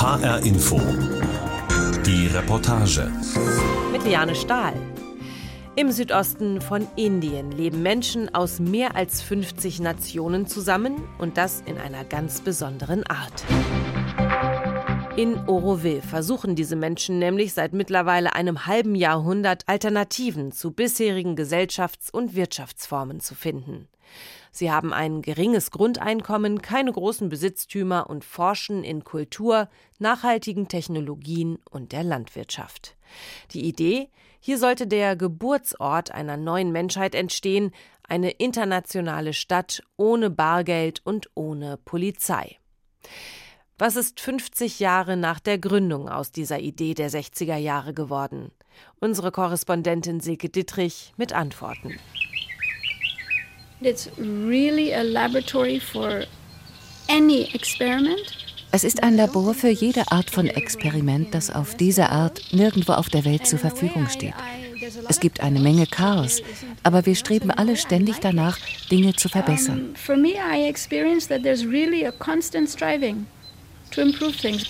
HR Info. Die Reportage. Mit Liane Stahl. Im Südosten von Indien leben Menschen aus mehr als 50 Nationen zusammen und das in einer ganz besonderen Art. In Auroville versuchen diese Menschen nämlich seit mittlerweile einem halben Jahrhundert Alternativen zu bisherigen Gesellschafts- und Wirtschaftsformen zu finden. Sie haben ein geringes Grundeinkommen, keine großen Besitztümer und forschen in Kultur, nachhaltigen Technologien und der Landwirtschaft. Die Idee: Hier sollte der Geburtsort einer neuen Menschheit entstehen, eine internationale Stadt ohne Bargeld und ohne Polizei. Was ist 50 Jahre nach der Gründung aus dieser Idee der 60er Jahre geworden? Unsere Korrespondentin Silke Dittrich mit Antworten. It's really a laboratory for any experiment. Es ist ein Labor für jede Art von Experiment, das auf diese Art nirgendwo auf der Welt zur Verfügung steht. Es gibt eine Menge Chaos, aber wir streben alle ständig danach, Dinge zu verbessern. For me, I experience that there's really a constant striving to improve things.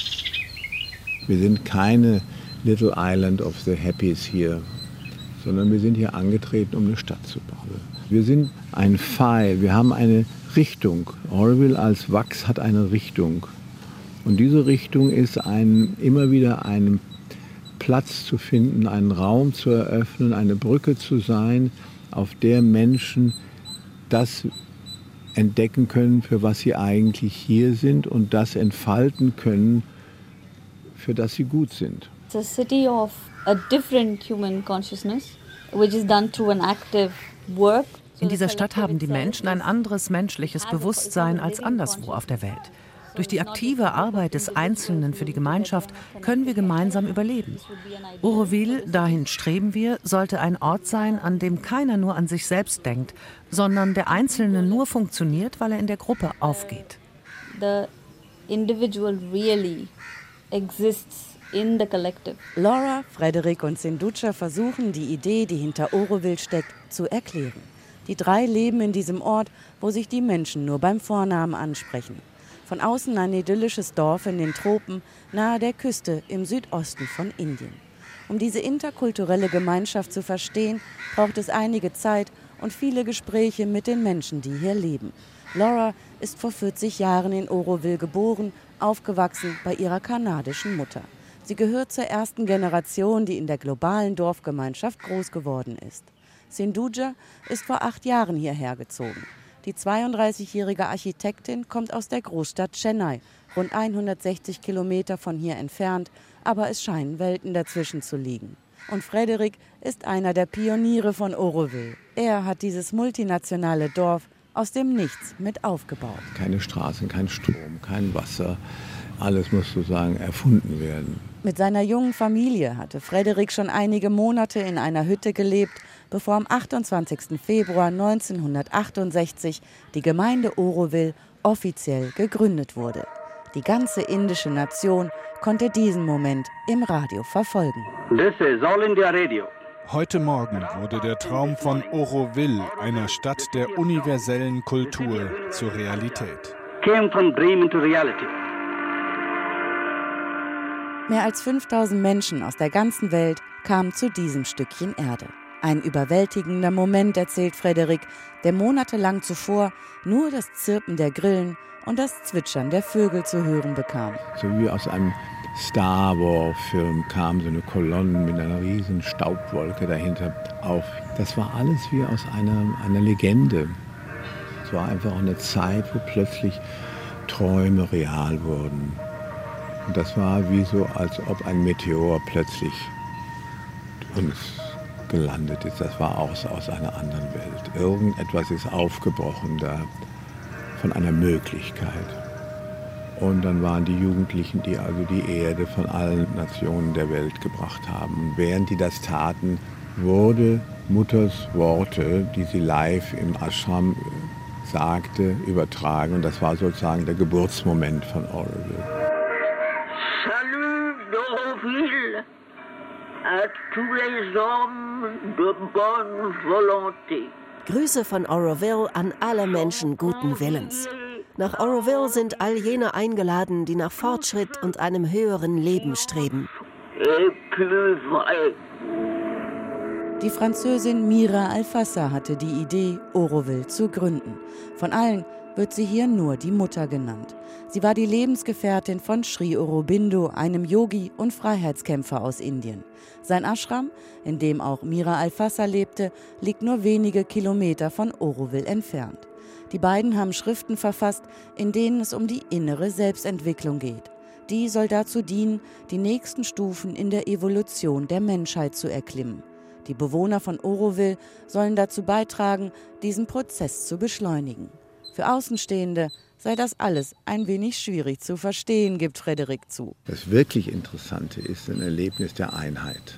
Wir sind keine Little Island of the Happies hier, sondern wir sind hier angetreten, um eine Stadt zu bauen. Wir sind ein Pfeil, wir haben eine Richtung. Auroville als Wachs hat eine Richtung. Und diese Richtung ist immer wieder einen Platz zu finden, einen Raum zu eröffnen, eine Brücke zu sein, auf der Menschen das entdecken können, für was sie eigentlich hier sind und das entfalten können, für das sie gut sind. It's a city of a different human consciousness, which is done through an active work. In dieser Stadt haben die Menschen ein anderes menschliches Bewusstsein als anderswo auf der Welt. Durch die aktive Arbeit des Einzelnen für die Gemeinschaft können wir gemeinsam überleben. Auroville, dahin streben wir, sollte ein Ort sein, an dem keiner nur an sich selbst denkt, sondern der Einzelne nur funktioniert, weil er in der Gruppe aufgeht. The individual really exists in the collective. Laura, Frederik und Sindhuja versuchen, die Idee, die hinter Auroville steckt, zu erklären. Die drei leben in diesem Ort, wo sich die Menschen nur beim Vornamen ansprechen. Von außen ein idyllisches Dorf in den Tropen, nahe der Küste im Südosten von Indien. Um diese interkulturelle Gemeinschaft zu verstehen, braucht es einige Zeit und viele Gespräche mit den Menschen, die hier leben. Laura ist vor 40 Jahren in Auroville geboren, aufgewachsen bei ihrer kanadischen Mutter. Sie gehört zur ersten Generation, die in der globalen Dorfgemeinschaft groß geworden ist. Sindhuja ist vor 8 Jahren hierher gezogen. Die 32-jährige Architektin kommt aus der Großstadt Chennai, rund 160 Kilometer von hier entfernt, aber es scheinen Welten dazwischen zu liegen. Und Frederik ist einer der Pioniere von Auroville. Er hat dieses multinationale Dorf aus dem Nichts mit aufgebaut. Keine Straßen, kein Strom, kein Wasser, alles muss sozusagen erfunden werden. Mit seiner jungen Familie hatte Frederik schon einige Monate in einer Hütte gelebt, bevor am 28. Februar 1968 die Gemeinde Auroville offiziell gegründet wurde. Die ganze indische Nation konnte diesen Moment im Radio verfolgen. This is All India Radio. Heute Morgen wurde der Traum von Auroville, einer Stadt der universellen Kultur, zur Realität. Came from dream into reality. Mehr als 5000 Menschen aus der ganzen Welt kamen zu diesem Stückchen Erde. Ein überwältigender Moment, erzählt Frederik, der monatelang zuvor nur das Zirpen der Grillen und das Zwitschern der Vögel zu hören bekam. So wie aus einem Star Wars-Film kam so eine Kolonne mit einer riesen Staubwolke dahinter auf. Das war alles wie aus einer Legende. Es war einfach eine Zeit, wo plötzlich Träume real wurden. Und das war wie so, als ob ein Meteor plötzlich uns gelandet ist. Das war aus einer anderen Welt. Irgendetwas ist aufgebrochen da von einer Möglichkeit. Und dann waren die Jugendlichen, die also die Erde von allen Nationen der Welt gebracht haben. Und während die das taten, wurde Mutters Worte, die sie live im Ashram sagte, übertragen. Und das war sozusagen der Geburtsmoment von Auroville. Salut d'Auroville à tous les hommes de bonne volonté. Grüße von Auroville an alle Menschen guten Willens. Nach Oroville sind all jene eingeladen, die nach Fortschritt und einem höheren Leben streben. Die Französin Mira Alfassa hatte die Idee, Oroville zu gründen. Von allen wird sie hier nur die Mutter genannt. Sie war die Lebensgefährtin von Sri Aurobindo, einem Yogi und Freiheitskämpfer aus Indien. Sein Ashram, in dem auch Mira Alfassa lebte, liegt nur wenige Kilometer von Oroville entfernt. Die beiden haben Schriften verfasst, in denen es um die innere Selbstentwicklung geht. Die soll dazu dienen, die nächsten Stufen in der Evolution der Menschheit zu erklimmen. Die Bewohner von Oroville sollen dazu beitragen, diesen Prozess zu beschleunigen. Für Außenstehende sei das alles ein wenig schwierig zu verstehen, gibt Frederik zu. Das wirklich Interessante ist ein Erlebnis der Einheit.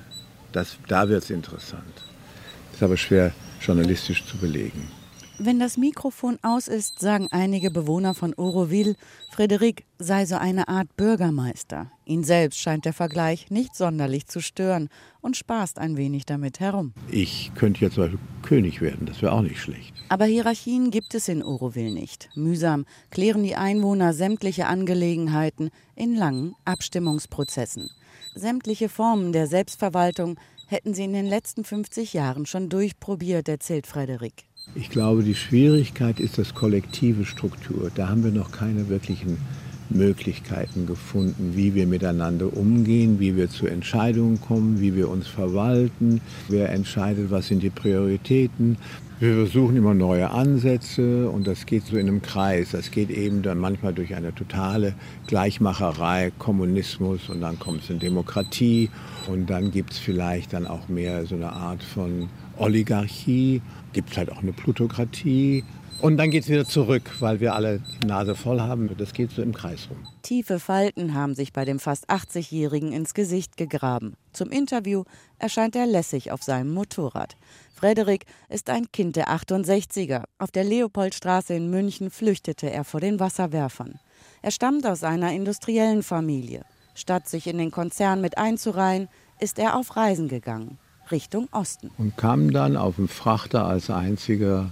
Da wird es interessant. Das ist aber schwer journalistisch zu belegen. Wenn das Mikrofon aus ist, sagen einige Bewohner von Oroville, Frederik sei so eine Art Bürgermeister. Ihn selbst scheint der Vergleich nicht sonderlich zu stören und spaßt ein wenig damit herum. Ich könnte jetzt zum Beispiel König werden, das wäre auch nicht schlecht. Aber Hierarchien gibt es in Oroville nicht. Mühsam klären die Einwohner sämtliche Angelegenheiten in langen Abstimmungsprozessen. Sämtliche Formen der Selbstverwaltung hätten sie in den letzten 50 Jahren schon durchprobiert, erzählt Frederik. Ich glaube, die Schwierigkeit ist das kollektive Struktur. Da haben wir noch keine wirklichen Möglichkeiten gefunden, wie wir miteinander umgehen, wie wir zu Entscheidungen kommen, wie wir uns verwalten, wer entscheidet, was sind die Prioritäten. Wir versuchen immer neue Ansätze und das geht so in einem Kreis. Das geht eben dann manchmal durch eine totale Gleichmacherei, Kommunismus und dann kommt es in Demokratie und dann gibt es vielleicht dann auch mehr so eine Art von Oligarchie, gibt es halt auch eine Plutokratie. Und dann geht es wieder zurück, weil wir alle die Nase voll haben. Das geht so im Kreis rum. Tiefe Falten haben sich bei dem fast 80-Jährigen ins Gesicht gegraben. Zum Interview erscheint er lässig auf seinem Motorrad. Frederik ist ein Kind der 68er. Auf der Leopoldstraße in München flüchtete er vor den Wasserwerfern. Er stammt aus einer industriellen Familie. Statt sich in den Konzern mit einzureihen, ist er auf Reisen gegangen, Richtung Osten. Und kam dann auf dem Frachter als einziger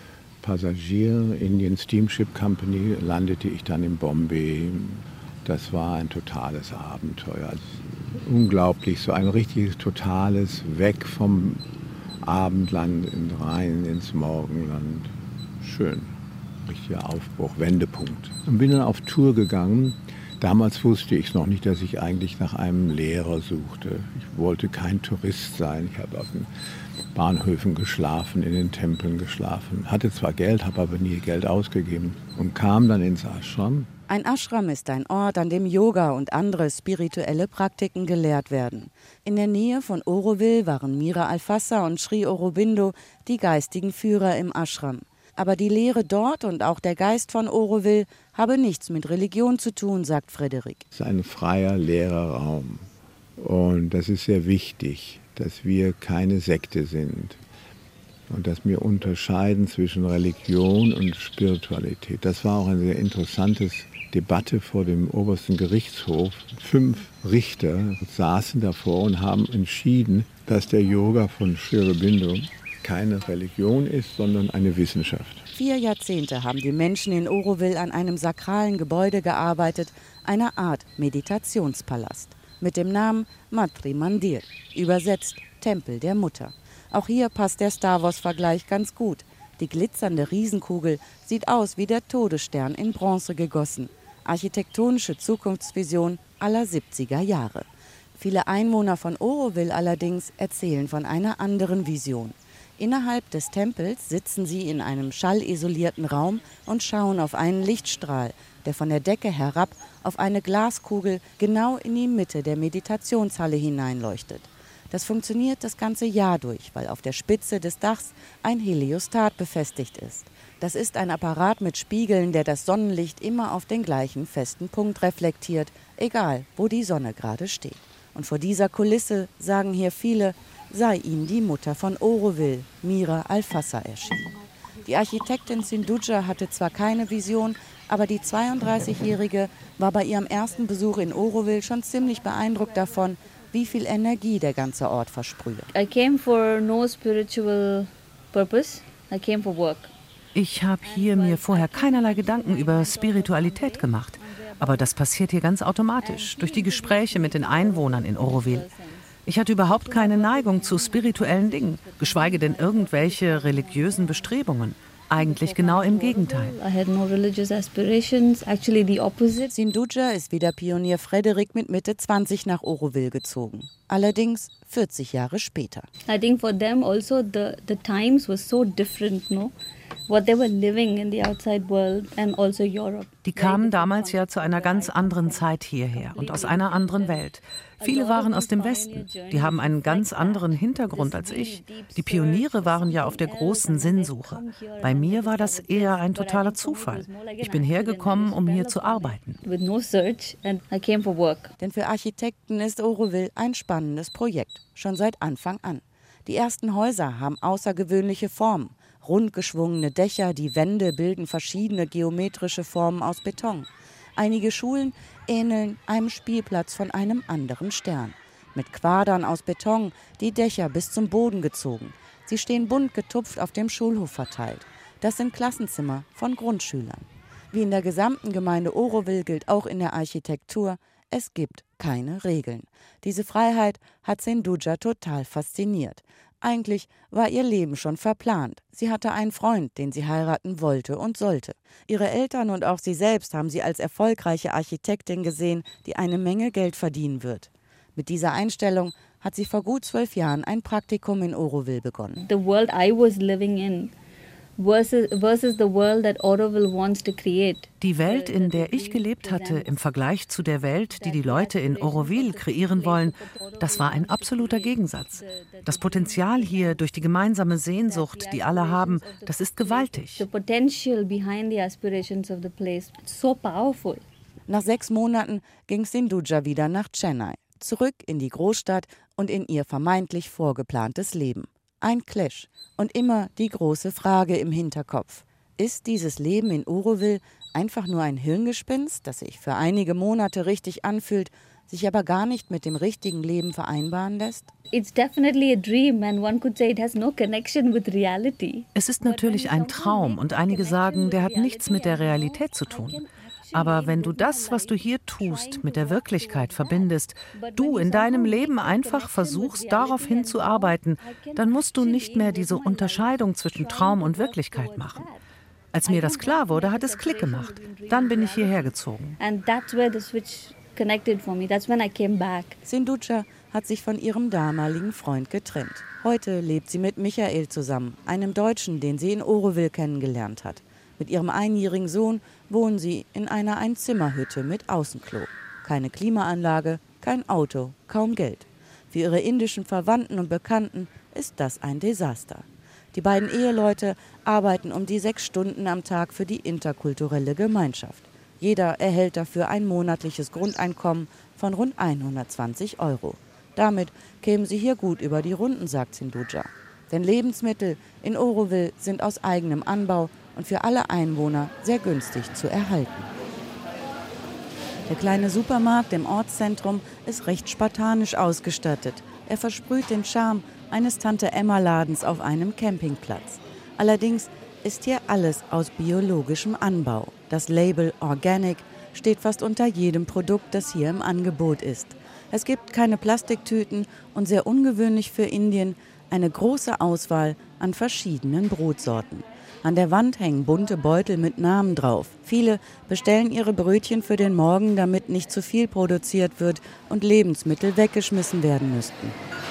Passagier, Indian Steamship Company, landete ich dann in Bombay. Das war ein totales Abenteuer. Also unglaublich, so ein richtiges, totales Weg vom Abendland rein ins Morgenland. Schön, richtiger Aufbruch, Wendepunkt. Und bin dann auf Tour gegangen. Damals wusste ich noch nicht, dass ich eigentlich nach einem Lehrer suchte. Ich wollte kein Tourist sein. Ich habe auf den Bahnhöfen geschlafen, in den Tempeln geschlafen. Hatte zwar Geld, habe aber nie Geld ausgegeben und kam dann ins Ashram. Ein Ashram ist ein Ort, an dem Yoga und andere spirituelle Praktiken gelehrt werden. In der Nähe von Oroville waren Mira Alfassa und Sri Aurobindo die geistigen Führer im Ashram. Aber die Lehre dort und auch der Geist von Oroville habe nichts mit Religion zu tun, sagt Frederik. Es ist ein freier, leerer Raum. Und das ist sehr wichtig, dass wir keine Sekte sind. Und dass wir unterscheiden zwischen Religion und Spiritualität. Das war auch eine sehr interessante Debatte vor dem obersten Gerichtshof. 5 Richter saßen davor und haben entschieden, dass der Yoga von Sri Aurobindo keine Religion ist, sondern eine Wissenschaft. 4 Jahrzehnte haben die Menschen in Oroville an einem sakralen Gebäude gearbeitet, einer Art Meditationspalast, mit dem Namen Matri Mandir, übersetzt Tempel der Mutter. Auch hier passt der Star Wars-Vergleich ganz gut. Die glitzernde Riesenkugel sieht aus wie der Todesstern in Bronze gegossen. Architektonische Zukunftsvision aller 70er Jahre. Viele Einwohner von Oroville allerdings erzählen von einer anderen Vision. Innerhalb des Tempels sitzen sie in einem schallisolierten Raum und schauen auf einen Lichtstrahl, der von der Decke herab auf eine Glaskugel genau in die Mitte der Meditationshalle hineinleuchtet. Das funktioniert das ganze Jahr durch, weil auf der Spitze des Dachs ein Heliostat befestigt ist. Das ist ein Apparat mit Spiegeln, der das Sonnenlicht immer auf den gleichen festen Punkt reflektiert, egal wo die Sonne gerade steht. Und vor dieser Kulisse, sagen hier viele, sei ihm die Mutter von Oroville, Mira Alfassa, erschienen. Die Architektin Sinduja hatte zwar keine Vision, aber die 32-Jährige war bei ihrem ersten Besuch in Oroville schon ziemlich beeindruckt davon, wie viel Energie der ganze Ort versprühe. I came for no spiritual purpose. I came for work. Ich habe hier mir vorher keinerlei Gedanken über Spiritualität gemacht. Aber das passiert hier ganz automatisch, durch die Gespräche mit den Einwohnern in Oroville. Ich hatte überhaupt keine Neigung zu spirituellen Dingen, geschweige denn irgendwelche religiösen Bestrebungen. Eigentlich genau im Gegenteil. Sindhuja ist wie der Pionier Frederick mit Mitte 20 nach Oroville gezogen. Allerdings 40 Jahre später. I think for them also the times were so different, no? What they were living in the outside world and also Europe. Die kamen damals ja zu einer ganz anderen Zeit hierher und aus einer anderen Welt. Viele waren aus dem Westen. Die haben einen ganz anderen Hintergrund als ich. Die Pioniere waren ja auf der großen Sinnsuche. Bei mir war das eher ein totaler Zufall. Ich bin hergekommen, um hier zu arbeiten. Denn für Architekten ist Oroville ein spannendes Projekt, schon seit Anfang an. Die ersten Häuser haben außergewöhnliche Formen. Rundgeschwungene Dächer, die Wände bilden verschiedene geometrische Formen aus Beton. Einige Schulen ähneln einem Spielplatz von einem anderen Stern. Mit Quadern aus Beton, die Dächer bis zum Boden gezogen. Sie stehen bunt getupft auf dem Schulhof verteilt. Das sind Klassenzimmer von Grundschülern. Wie in der gesamten Gemeinde Oroville gilt auch in der Architektur, es gibt keine Regeln. Diese Freiheit hat Sindhuja total fasziniert. Eigentlich war ihr Leben schon verplant. Sie hatte einen Freund, den sie heiraten wollte und sollte. Ihre Eltern und auch sie selbst haben sie als erfolgreiche Architektin gesehen, die eine Menge Geld verdienen wird. Mit dieser Einstellung hat sie vor gut 12 Jahren ein Praktikum in Oroville begonnen. The world I was living in versus the world that Oroville wants to create. Die Welt, in der ich gelebt hatte, im Vergleich zu der Welt, die die Leute in Oroville kreieren wollen, das war ein absoluter Gegensatz. Das Potenzial hier durch die gemeinsame Sehnsucht, die alle haben, das ist gewaltig. The potential behind the aspirations of the place, so powerful. Nach 6 Monaten ging Sindhuja wieder nach Chennai, zurück in die Großstadt und in ihr vermeintlich vorgeplantes Leben. Ein Clash. Und immer die große Frage im Hinterkopf. Ist dieses Leben in Oroville einfach nur ein Hirngespinst, das sich für einige Monate richtig anfühlt, sich aber gar nicht mit dem richtigen Leben vereinbaren lässt? It's definitely a dream and one could say it has no connection with reality. Es ist natürlich ein Traum und einige sagen, der hat nichts mit der Realität zu tun. Aber wenn du das, was du hier tust, mit der Wirklichkeit verbindest, du in deinem Leben einfach versuchst, darauf hinzuarbeiten, dann musst du nicht mehr diese Unterscheidung zwischen Traum und Wirklichkeit machen. Als mir das klar wurde, hat es Klick gemacht. Dann bin ich hierher gezogen. Sindhuja hat sich von ihrem damaligen Freund getrennt. Heute lebt sie mit Michael zusammen, einem Deutschen, den sie in Oroville kennengelernt hat. Mit ihrem 1-jährigen Sohn wohnen sie in einer Einzimmerhütte mit Außenklo. Keine Klimaanlage, kein Auto, kaum Geld. Für ihre indischen Verwandten und Bekannten ist das ein Desaster. Die beiden Eheleute arbeiten um die 6 Stunden am Tag für die interkulturelle Gemeinschaft. Jeder erhält dafür ein monatliches Grundeinkommen von rund 120 €. Damit kämen sie hier gut über die Runden, sagt Sindhuja. Denn Lebensmittel in Oroville sind aus eigenem Anbau und für alle Einwohner sehr günstig zu erhalten. Der kleine Supermarkt im Ortszentrum ist recht spartanisch ausgestattet. Er versprüht den Charme eines Tante-Emma-Ladens auf einem Campingplatz. Allerdings ist hier alles aus biologischem Anbau. Das Label Organic steht fast unter jedem Produkt, das hier im Angebot ist. Es gibt keine Plastiktüten und sehr ungewöhnlich für Indien eine große Auswahl an verschiedenen Brotsorten. An der Wand hängen bunte Beutel mit Namen drauf. Viele bestellen ihre Brötchen für den Morgen, damit nicht zu viel produziert wird und Lebensmittel weggeschmissen werden müssten.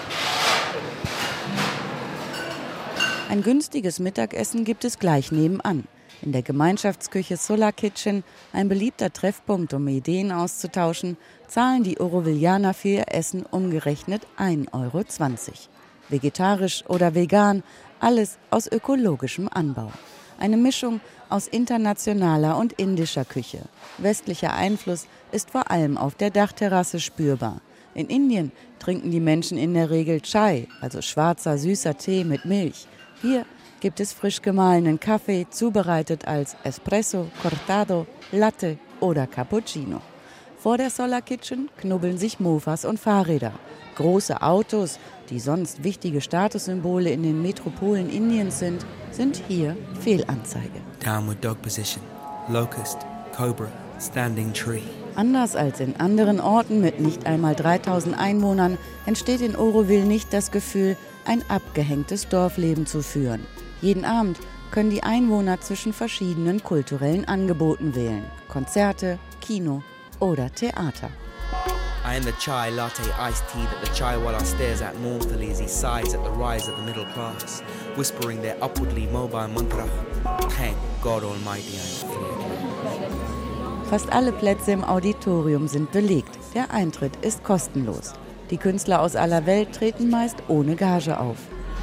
Ein günstiges Mittagessen gibt es gleich nebenan. In der Gemeinschaftsküche Solar Kitchen, ein beliebter Treffpunkt, um Ideen auszutauschen, zahlen die Orovillianer für ihr Essen umgerechnet 1,20 €. Vegetarisch oder vegan, alles aus ökologischem Anbau. Eine Mischung aus internationaler und indischer Küche. Westlicher Einfluss ist vor allem auf der Dachterrasse spürbar. In Indien trinken die Menschen in der Regel Chai, also schwarzer, süßer Tee mit Milch. Hier gibt es frisch gemahlenen Kaffee, zubereitet als Espresso, Cortado, Latte oder Cappuccino. Vor der Solar Kitchen knubbeln sich Mofas und Fahrräder. Große Autos, die sonst wichtige Statussymbole in den Metropolen Indiens sind hier Fehlanzeige. Downward dog position, locust, cobra, standing tree. Anders als in anderen Orten mit nicht einmal 3000 Einwohnern entsteht in Auroville nicht das Gefühl, ein abgehängtes Dorfleben zu führen. Jeden Abend können die Einwohner zwischen verschiedenen kulturellen Angeboten wählen. Konzerte, Kino oder Theater. I am the chai latte iced tea that the chaiwala stares at mournfully as he sighs at the rise of the middle class, whispering their upwardly mobile mantra, thank God Almighty I am free. Fast alle Plätze im Auditorium sind belegt. Der Eintritt ist kostenlos. Die Künstler aus aller Welt treten meist ohne Gage auf.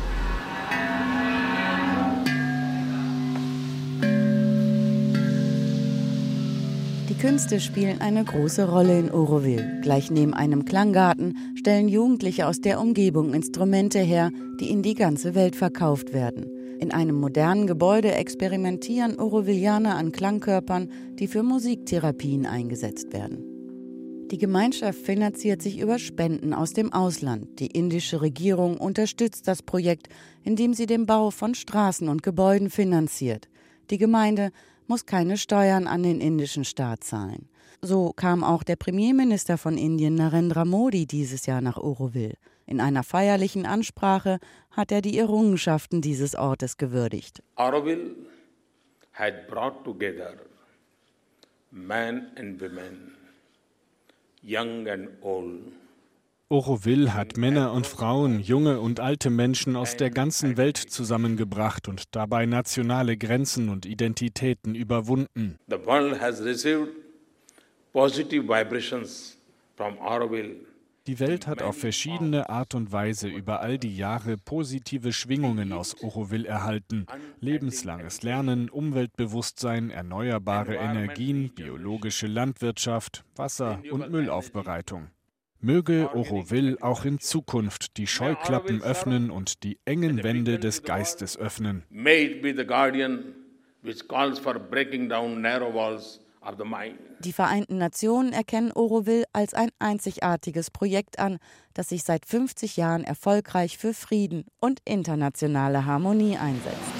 Die Künste spielen eine große Rolle in Auroville. Gleich neben einem Klanggarten stellen Jugendliche aus der Umgebung Instrumente her, die in die ganze Welt verkauft werden. In einem modernen Gebäude experimentieren Aurovillianer an Klangkörpern, die für Musiktherapien eingesetzt werden. Die Gemeinschaft finanziert sich über Spenden aus dem Ausland. Die indische Regierung unterstützt das Projekt, indem sie den Bau von Straßen und Gebäuden finanziert. Die Gemeinde muss keine Steuern an den indischen Staat zahlen. So kam auch der Premierminister von Indien, Narendra Modi, dieses Jahr nach Auroville. In einer feierlichen Ansprache hat er die Errungenschaften dieses Ortes gewürdigt. Auroville had brought together men and women, young and old. Auroville hat Männer und Frauen, junge und alte Menschen aus der ganzen Welt zusammengebracht und dabei nationale Grenzen und Identitäten überwunden. The world has received positive vibrations from Auroville. Die Welt hat auf verschiedene Art und Weise über all die Jahre positive Schwingungen aus Auroville erhalten. Lebenslanges Lernen, Umweltbewusstsein, erneuerbare Energien, biologische Landwirtschaft, Wasser- und Müllaufbereitung. Möge Auroville auch in Zukunft die Scheuklappen öffnen und die engen Wände des Geistes öffnen. Die Vereinten Nationen erkennen Auroville als ein einzigartiges Projekt an, das sich seit 50 Jahren erfolgreich für Frieden und internationale Harmonie einsetzt.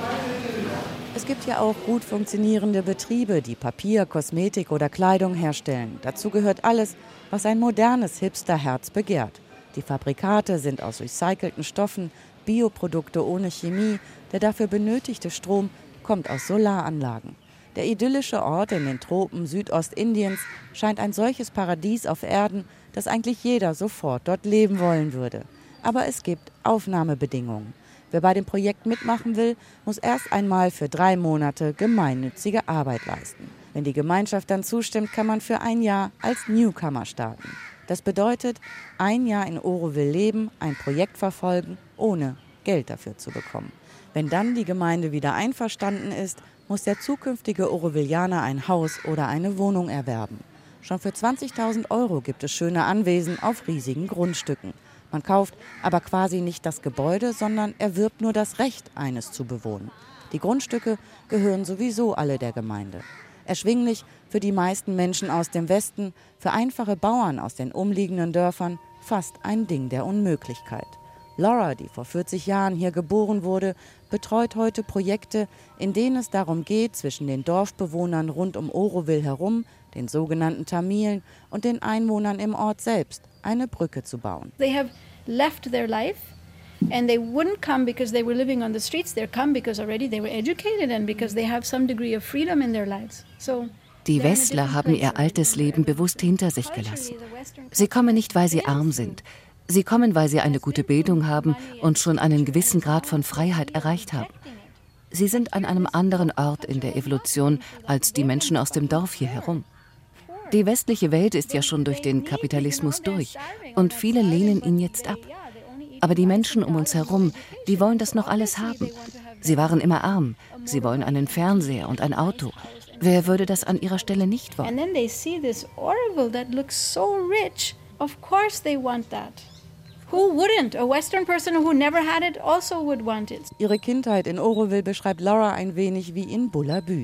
Es gibt ja auch gut funktionierende Betriebe, die Papier, Kosmetik oder Kleidung herstellen. Dazu gehört alles, was ein modernes Hipsterherz begehrt. Die Fabrikate sind aus recycelten Stoffen, Bioprodukte ohne Chemie. Der dafür benötigte Strom kommt aus Solaranlagen. Der idyllische Ort in den Tropen Südostindiens scheint ein solches Paradies auf Erden, dass eigentlich jeder sofort dort leben wollen würde. Aber es gibt Aufnahmebedingungen. Wer bei dem Projekt mitmachen will, muss erst einmal für 3 Monate gemeinnützige Arbeit leisten. Wenn die Gemeinschaft dann zustimmt, kann man für ein Jahr als Newcomer starten. Das bedeutet, 1 Jahr in Auroville leben, ein Projekt verfolgen, ohne Geld dafür zu bekommen. Wenn dann die Gemeinde wieder einverstanden ist, muss der zukünftige Aurovillianer ein Haus oder eine Wohnung erwerben. Schon für 20.000 € gibt es schöne Anwesen auf riesigen Grundstücken. Man kauft aber quasi nicht das Gebäude, sondern erwirbt nur das Recht, eines zu bewohnen. Die Grundstücke gehören sowieso alle der Gemeinde. Erschwinglich für die meisten Menschen aus dem Westen, für einfache Bauern aus den umliegenden Dörfern fast ein Ding der Unmöglichkeit. Laura, die vor 40 Jahren hier geboren wurde, betreut heute Projekte, in denen es darum geht, zwischen den Dorfbewohnern rund um Auroville herum, den sogenannten Tamilen und den Einwohnern im Ort selbst, eine Brücke zu bauen. They have left their life and they wouldn't come because they were living on the streets. They come because already they were educated and because they have some degree of freedom in their lives. Die Westler haben ihr altes Leben bewusst hinter sich gelassen. Sie kommen nicht, weil sie arm sind. Sie kommen, weil sie eine gute Bildung haben und schon einen gewissen Grad von Freiheit erreicht haben. Sie sind an einem anderen Ort in der Evolution als die Menschen aus dem Dorf hier herum. Die westliche Welt ist ja schon durch den Kapitalismus durch und viele lehnen ihn jetzt ab. Aber die Menschen um uns herum, die wollen das noch alles haben. Sie waren immer arm, sie wollen einen Fernseher und ein Auto. Wer würde das an ihrer Stelle nicht wollen? And then they see this Auroville that looks so rich. Of course they want that. Who wouldn't? A Western person who never had it also would want it. Ihre Kindheit in Auroville beschreibt Laura ein wenig wie in Bullabü.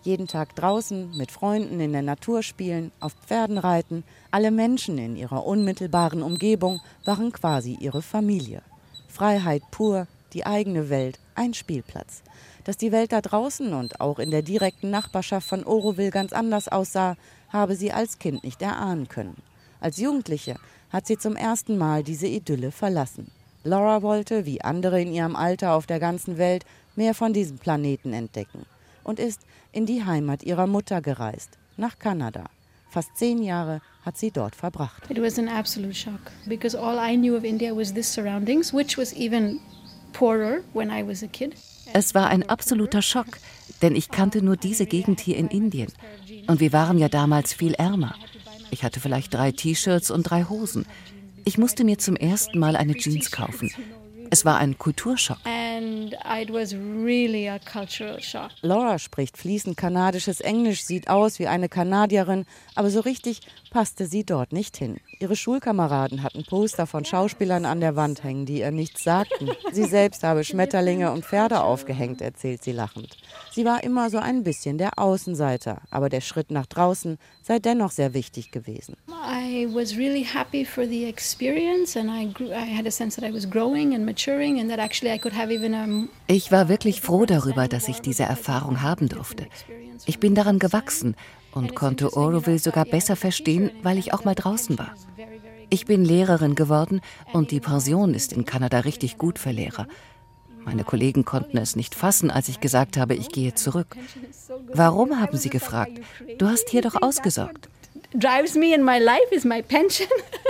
Jeden Tag draußen, mit Freunden in der Natur spielen, auf Pferden reiten. Alle Menschen in ihrer unmittelbaren Umgebung waren quasi ihre Familie. Freiheit pur, die eigene Welt, ein Spielplatz. Dass die Welt da draußen und auch in der direkten Nachbarschaft von Oroville ganz anders aussah, habe sie als Kind nicht erahnen können. Als Jugendliche hat sie zum ersten Mal diese Idylle verlassen. Laura wollte, wie andere in ihrem Alter auf der ganzen Welt, mehr von diesem Planeten entdecken und ist in die Heimat ihrer Mutter gereist, nach Kanada. Fast 10 Jahre hat sie dort verbracht. It was an absolute shock, because all I knew of India was this surroundings, which was even poorer when I was a kid. Es war ein absoluter Schock, denn ich kannte nur diese Gegend hier in Indien. Und wir waren ja damals viel ärmer. Ich hatte vielleicht 3 T-Shirts und 3 Hosen. Ich musste mir zum ersten Mal eine Jeans kaufen. Es war ein Kulturschock. And it was really a cultural shock. Laura spricht fließend kanadisches Englisch, sieht aus wie eine Kanadierin, aber so richtig passte sie dort nicht hin. Ihre Schulkameraden hatten Poster von Schauspielern an der Wand hängen, die ihr nichts sagten. Sie selbst habe Schmetterlinge und Pferde aufgehängt, erzählt sie lachend. Sie war immer so ein bisschen der Außenseiter, aber der Schritt nach draußen sei dennoch sehr wichtig gewesen. I was really happy for the experience, and I had a sense that I was growing and maturing, and that actually I could have even Ich war wirklich froh darüber, dass ich diese Erfahrung haben durfte. Ich bin daran gewachsen und konnte Oroville sogar besser verstehen, weil ich auch mal draußen war. Ich bin Lehrerin geworden und die Pension ist in Kanada richtig gut für Lehrer. Meine Kollegen konnten es nicht fassen, als ich gesagt habe, ich gehe zurück. Warum, haben sie gefragt? Du hast hier doch ausgesorgt. Drives me in my life is my pension.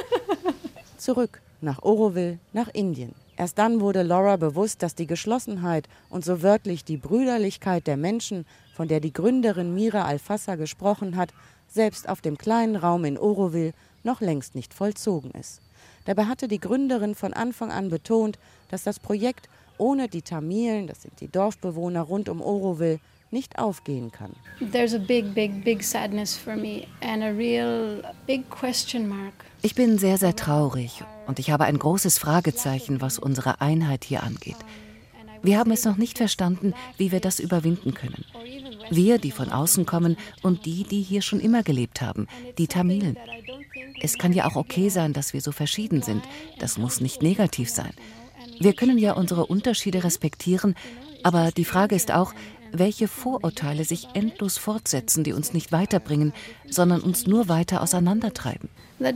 Zurück nach Oroville, nach Indien. Erst dann wurde Laura bewusst, dass die Geschlossenheit und so wörtlich die Brüderlichkeit der Menschen, von der die Gründerin Mira Alfassa gesprochen hat, selbst auf dem kleinen Raum in Oroville noch längst nicht vollzogen ist. Dabei hatte die Gründerin von Anfang an betont, dass das Projekt ohne die Tamilen, das sind die Dorfbewohner rund um Oroville, nicht aufgehen kann. There's a big sadness for me and a real big question mark. Ich bin sehr, sehr traurig und ich habe ein großes Fragezeichen, was unsere Einheit hier angeht. Wir haben es noch nicht verstanden, wie wir das überwinden können. Wir, die von außen kommen, und die hier schon immer gelebt haben, die Tamilen. Es kann ja auch okay sein, dass wir so verschieden sind. Das muss nicht negativ sein. Wir können ja unsere Unterschiede respektieren, aber die Frage ist auch, welche Vorurteile sich endlos fortsetzen, die uns nicht weiterbringen, sondern uns nur weiter auseinandertreiben.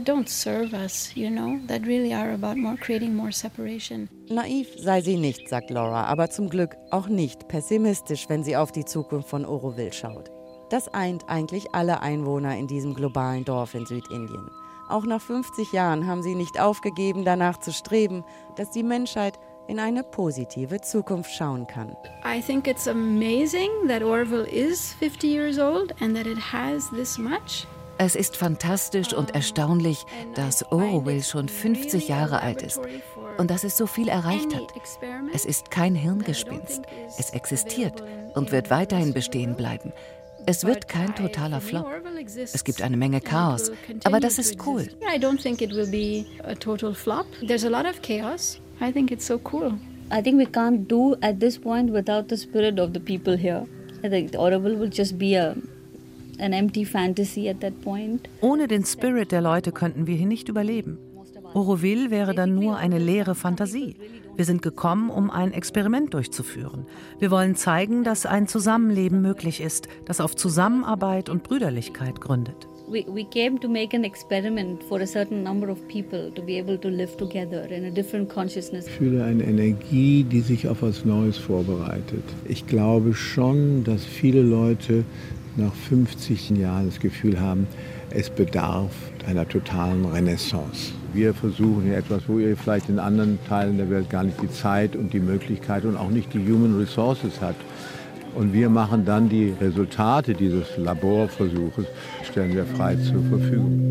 Naiv sei sie nicht, sagt Laura, aber zum Glück auch nicht pessimistisch, wenn sie auf die Zukunft von Oroville schaut. Das eint eigentlich alle Einwohner in diesem globalen Dorf in Südindien. Auch nach 50 Jahren haben sie nicht aufgegeben, danach zu streben, dass die Menschheit in eine positive Zukunft schauen kann. I think it's amazing that Oroville is 50 years old and that it has this much. Es ist fantastisch und erstaunlich, dass Oroville schon 50 Jahre alt ist und dass es so viel erreicht hat. Es ist kein Hirngespinst. Es existiert und wird weiterhin bestehen bleiben. Es wird kein totaler Flop. Es gibt eine Menge Chaos, aber das ist cool. I don't think it will be a total flop. There's a lot of chaos. I think it's so cool. I think we can't do at this point without the spirit of the people here. I think Oroville will just be an empty fantasy at that point. Ohne den Spirit der Leute könnten wir hier nicht überleben. Oroville wäre dann nur eine leere Fantasie. Wir sind gekommen, um ein Experiment durchzuführen. Wir wollen zeigen, dass ein Zusammenleben möglich ist, das auf Zusammenarbeit und Brüderlichkeit gründet. We came to make an experiment for a certain number of people to be able to live together in a different consciousness. Ich fühle eine Energie, die sich auf etwas Neues vorbereitet. Ich glaube schon, dass viele Leute nach 50 Jahren das Gefühl haben, es bedarf einer totalen Renaissance. Wir versuchen hier etwas, wo ihr vielleicht in anderen Teilen der Welt gar nicht die Zeit und die Möglichkeit und auch nicht die Human Resources hat. Und wir machen dann die Resultate dieses Laborversuches, stellen wir frei zur Verfügung.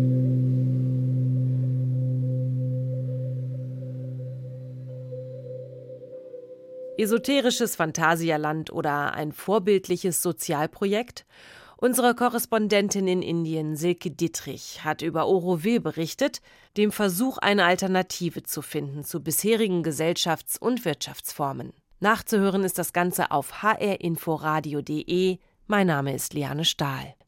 Esoterisches Phantasialand oder ein vorbildliches Sozialprojekt? Unsere Korrespondentin in Indien, Silke Dittrich, hat über Oroville berichtet, dem Versuch, eine Alternative zu finden zu bisherigen Gesellschafts- und Wirtschaftsformen. Nachzuhören ist das Ganze auf hrinforadio.de Mein Name ist Liane Stahl.